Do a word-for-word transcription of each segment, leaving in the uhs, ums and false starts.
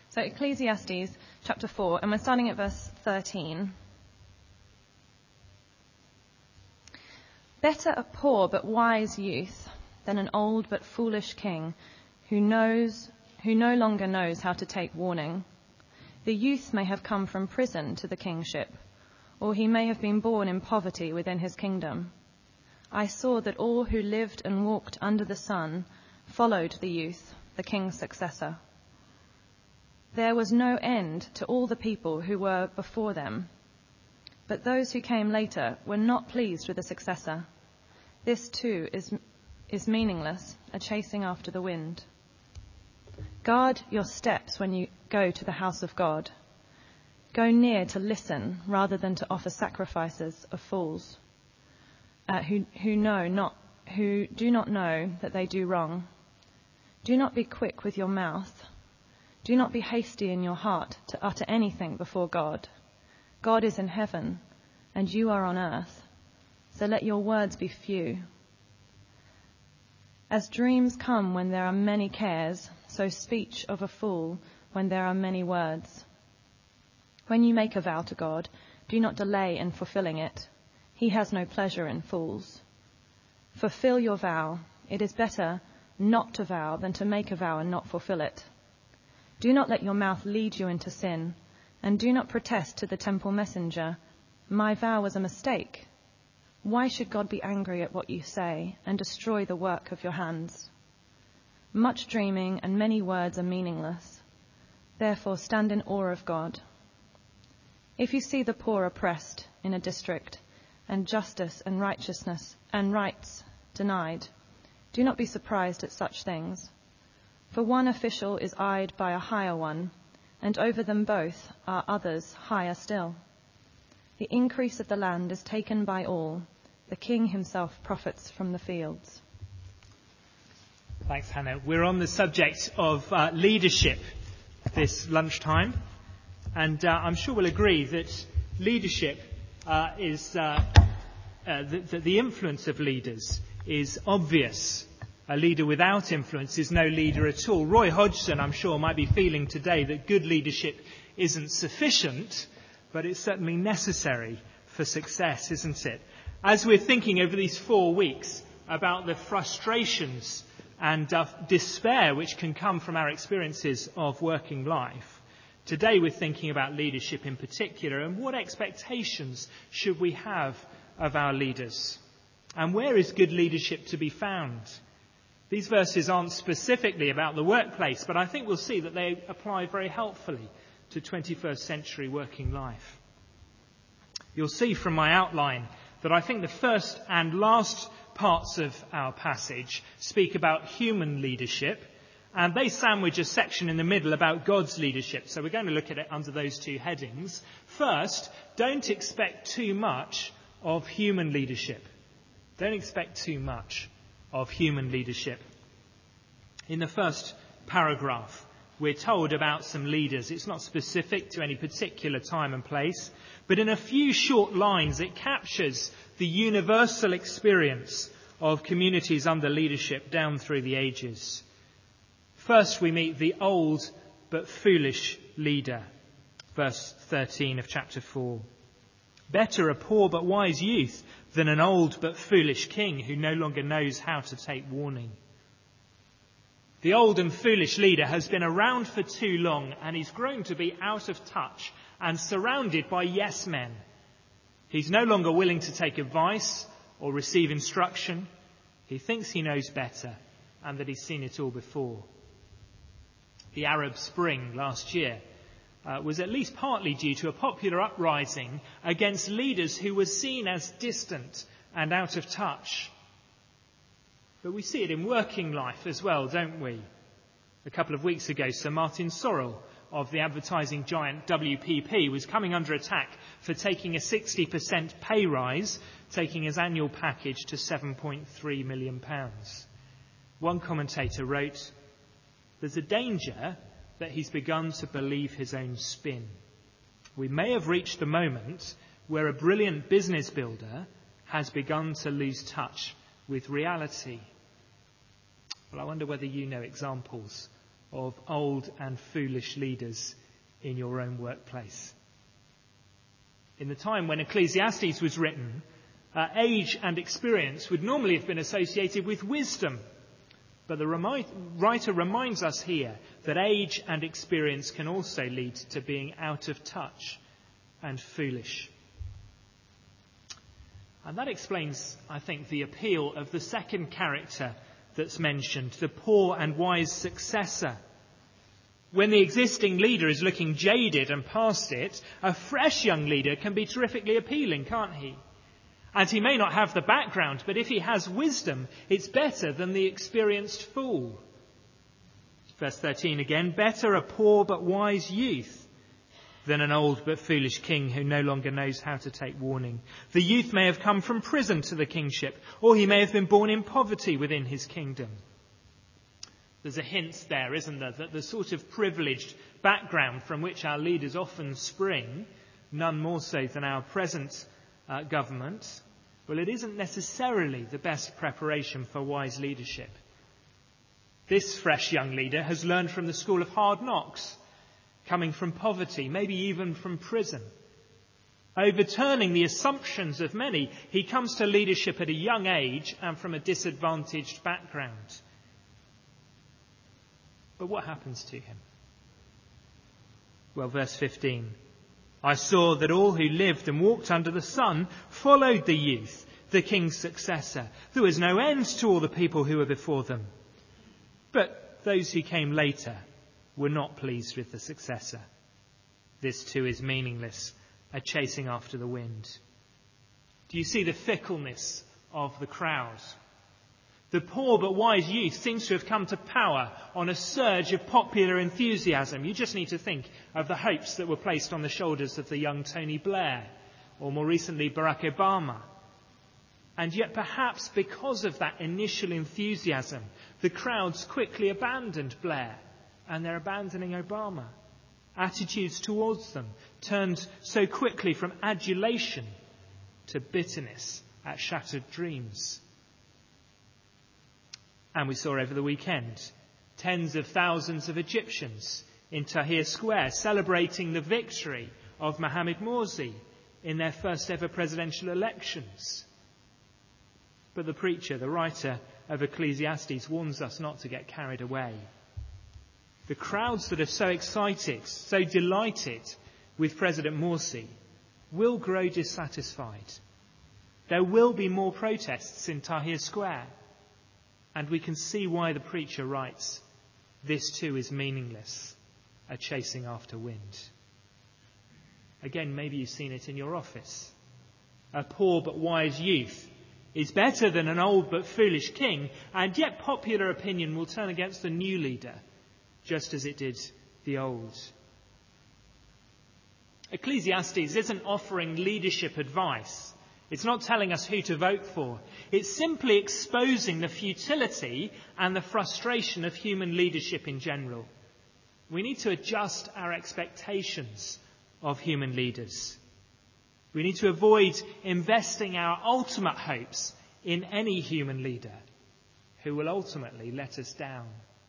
So Ecclesiastes chapter four, and we're starting at verse thirteen. Better a poor but wise youth than an old but foolish king who knows, who no longer knows how to take warning. The youth may have come from prison to the kingship, or he may have been born in poverty within his kingdom. I saw that all who lived and walked under the sun followed the youth, the king's successor. There was no end to all the people who were before them, but those who came later were not pleased with the successor. This too is, is meaningless, a chasing after the wind. Guard your steps when you go to the house of God. Go near to listen rather than to offer sacrifices of fools, uh, who, who know not, who do not know that they do wrong. Do not be quick with your mouth. Do not be hasty in your heart to utter anything before God. God is in heaven, and you are on earth, so let your words be few. As dreams come when there are many cares, so speech of a fool when there are many words. When you make a vow to God, do not delay in fulfilling it. He has no pleasure in fools. Fulfill your vow. It is better not to vow than to make a vow and not fulfill it. Do not let your mouth lead you into sin, and do not protest to the temple messenger, my vow was a mistake. Why should God be angry at what you say and destroy the work of your hands? Much dreaming and many words are meaningless. Therefore stand in awe of God. If you see the poor oppressed in a district, and justice and righteousness and rights denied, do not be surprised at such things. For one official is eyed by a higher one, and over them both are others higher still. The increase of the land is taken by all. The king himself profits from the fields. Thanks, Hannah. We're on the subject of uh, leadership this lunchtime, and uh, I'm sure we'll agree that leadership uh, is uh, uh, the, the, the influence of leaders is obvious. A leader without influence is no leader at all. Roy Hodgson, I'm sure, might be feeling today that good leadership isn't sufficient, but it's certainly necessary for success, isn't it? As we're thinking over these four weeks about the frustrations and uh, despair which can come from our experiences of working life, today we're thinking about leadership in particular, and what expectations should we have of our leaders? And where is good leadership to be found? These verses aren't specifically about the workplace, but I think we'll see that they apply very helpfully to twenty-first century working life. You'll see from my outline that I think the first and last parts of our passage speak about human leadership, and they sandwich a section in the middle about God's leadership. So we're going to look at it under those two headings. First, don't expect too much of human leadership. Don't expect too much of human leadership. In the first paragraph, we're told about some leaders. It's not specific to any particular time and place, but in a few short lines, it captures the universal experience of communities under leadership down through the ages. First, we meet the old but foolish leader, verse thirteen of chapter four. Better a poor but wise youth than an old but foolish king who no longer knows how to take warning. The old and foolish leader has been around for too long, and he's grown to be out of touch and surrounded by yes men. He's no longer willing to take advice or receive instruction. He thinks he knows better and that he's seen it all before. The Arab Spring last year Uh, was at least partly due to a popular uprising against leaders who were seen as distant and out of touch. But we see it in working life as well, don't we? A couple of weeks ago, Sir Martin Sorrell of the advertising giant W P P was coming under attack for taking a sixty percent pay rise, taking his annual package to seven point three million pounds. One commentator wrote, "There's a danger that he's begun to believe his own spin. We may have reached the moment where a brilliant business builder has begun to lose touch with reality." Well, I wonder whether you know examples of old and foolish leaders in your own workplace. In the time when Ecclesiastes was written, uh, age and experience would normally have been associated with wisdom. But the remi- writer reminds us here that age and experience can also lead to being out of touch and foolish. And that explains, I think, the appeal of the second character that's mentioned, the poor and wise successor. When the existing leader is looking jaded and past it, a fresh young leader can be terrifically appealing, can't he? And he may not have the background, but if he has wisdom, it's better than the experienced fool. Verse thirteen again, better a poor but wise youth than an old but foolish king who no longer knows how to take warning. The youth may have come from prison to the kingship, or he may have been born in poverty within his kingdom. There's a hint there, isn't there, that the sort of privileged background from which our leaders often spring, none more so than our present uh, government, well, it isn't necessarily the best preparation for wise leadership. This fresh young leader has learned from the school of hard knocks, coming from poverty, maybe even from prison. Overturning the assumptions of many, he comes to leadership at a young age and from a disadvantaged background. But what happens to him? Well, verse fifteen. I saw that all who lived and walked under the sun followed the youth, the king's successor. There was no end to all the people who were before them. But those who came later were not pleased with the successor. This too is meaningless, a chasing after the wind. Do you see the fickleness of the crowd? The poor but wise youth seems to have come to power on a surge of popular enthusiasm. You just need to think of the hopes that were placed on the shoulders of the young Tony Blair, or more recently Barack Obama. And yet perhaps because of that initial enthusiasm, the crowds quickly abandoned Blair, and they're abandoning Obama. Attitudes towards them turned so quickly from adulation to bitterness at shattered dreams. And we saw over the weekend tens of thousands of Egyptians in Tahrir Square celebrating the victory of Mohamed Morsi in their first ever presidential elections. But the preacher, the writer of Ecclesiastes, warns us not to get carried away. The crowds that are so excited, so delighted with President Morsi will grow dissatisfied. There will be more protests in Tahrir Square. And we can see why the preacher writes, this too is meaningless, a chasing after wind. Again, maybe you've seen it in your office. A poor but wise youth is better than an old but foolish king, and yet popular opinion will turn against the new leader, just as it did the old. Ecclesiastes isn't offering leadership advice. It's not telling us who to vote for. It's simply exposing the futility and the frustration of human leadership in general. We need to adjust our expectations of human leaders. We need to avoid investing our ultimate hopes in any human leader who will ultimately let us down.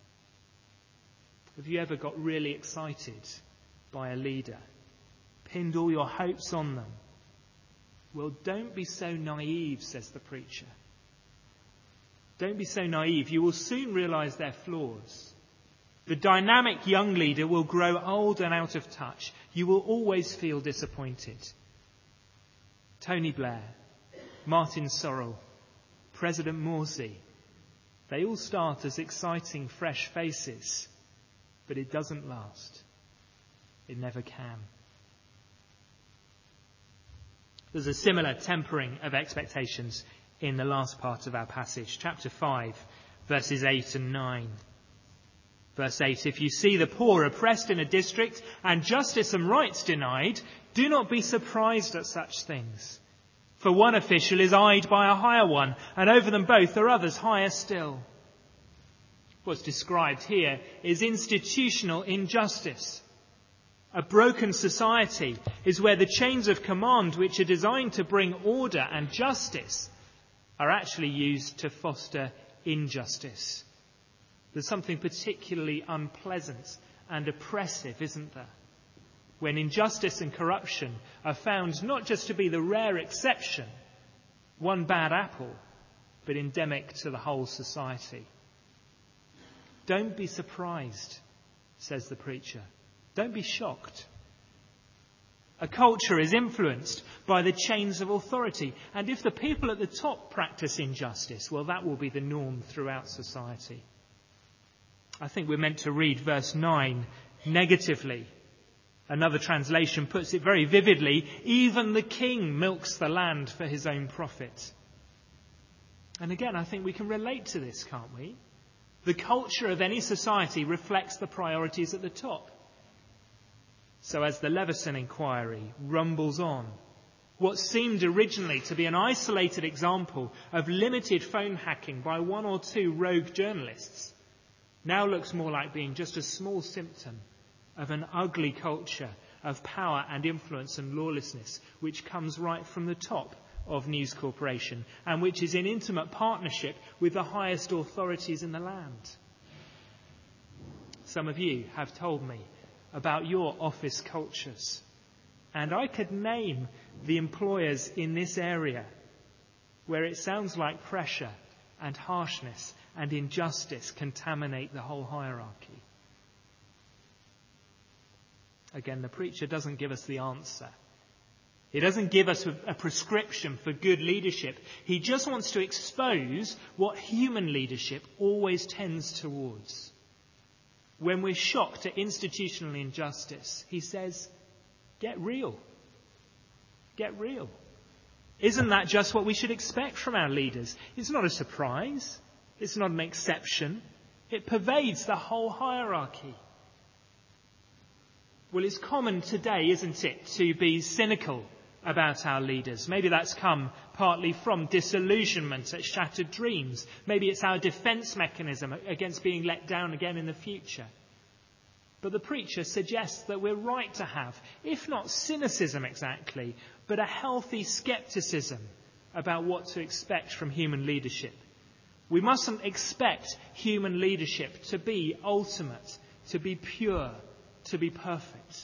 Have you ever got really excited by a leader? Pinned all your hopes on them? Well, don't be so naive, says the preacher. Don't be so naive. You will soon realise their flaws. The dynamic young leader will grow old and out of touch. You will always feel disappointed. Tony Blair, Martin Sorrell, President Morsi, they all start as exciting, fresh faces, but it doesn't last. It never can. There's a similar tempering of expectations in the last part of our passage, chapter five, verses eight and nine. Verse eight, if you see the poor oppressed in a district and justice and rights denied, do not be surprised at such things. For one official is eyed by a higher one, and over them both are others higher still. What's described here is institutional injustice. A broken society is where the chains of command, which are designed to bring order and justice, are actually used to foster injustice. There's something particularly unpleasant and oppressive, isn't there? When injustice and corruption are found not just to be the rare exception, one bad apple, but endemic to the whole society. Don't be surprised, says the preacher. Don't be shocked. A culture is influenced by the chains of authority, and if the people at the top practice injustice, well, that will be the norm throughout society. I think we're meant to read verse nine negatively. Another translation puts it very vividly, even the king milks the land for his own profit. And again, I think we can relate to this, can't we? The culture of any society reflects the priorities at the top. So as the Leveson inquiry rumbles on, what seemed originally to be an isolated example of limited phone hacking by one or two rogue journalists now looks more like being just a small symptom of an ugly culture of power and influence and lawlessness which comes right from the top of News Corporation and which is in intimate partnership with the highest authorities in the land. Some of you have told me about your office cultures, and I could name the employers in this area where it sounds like pressure and harshness and injustice contaminate the whole hierarchy. Again, the preacher doesn't give us the answer. He doesn't give us a prescription for good leadership. He just wants to expose what human leadership always tends towards. When we're shocked at institutional injustice, he says, get real. Get real. Isn't that just what we should expect from our leaders? It's not a surprise. It's not an exception. It pervades the whole hierarchy. Well, it's common today, isn't it, to be cynical about our leaders. Maybe that's come partly from disillusionment at shattered dreams. Maybe it's our defence mechanism against being let down again in the future. But the preacher suggests that we're right to have, if not cynicism exactly, but a healthy scepticism about what to expect from human leadership. We mustn't expect human leadership to be ultimate, to be pure, to be perfect.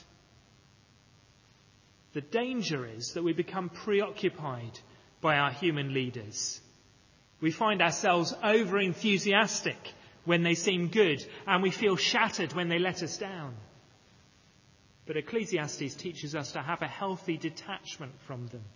The danger is that we become preoccupied by our human leaders. We find ourselves over-enthusiastic when they seem good, and we feel shattered when they let us down. But Ecclesiastes teaches us to have a healthy detachment from them.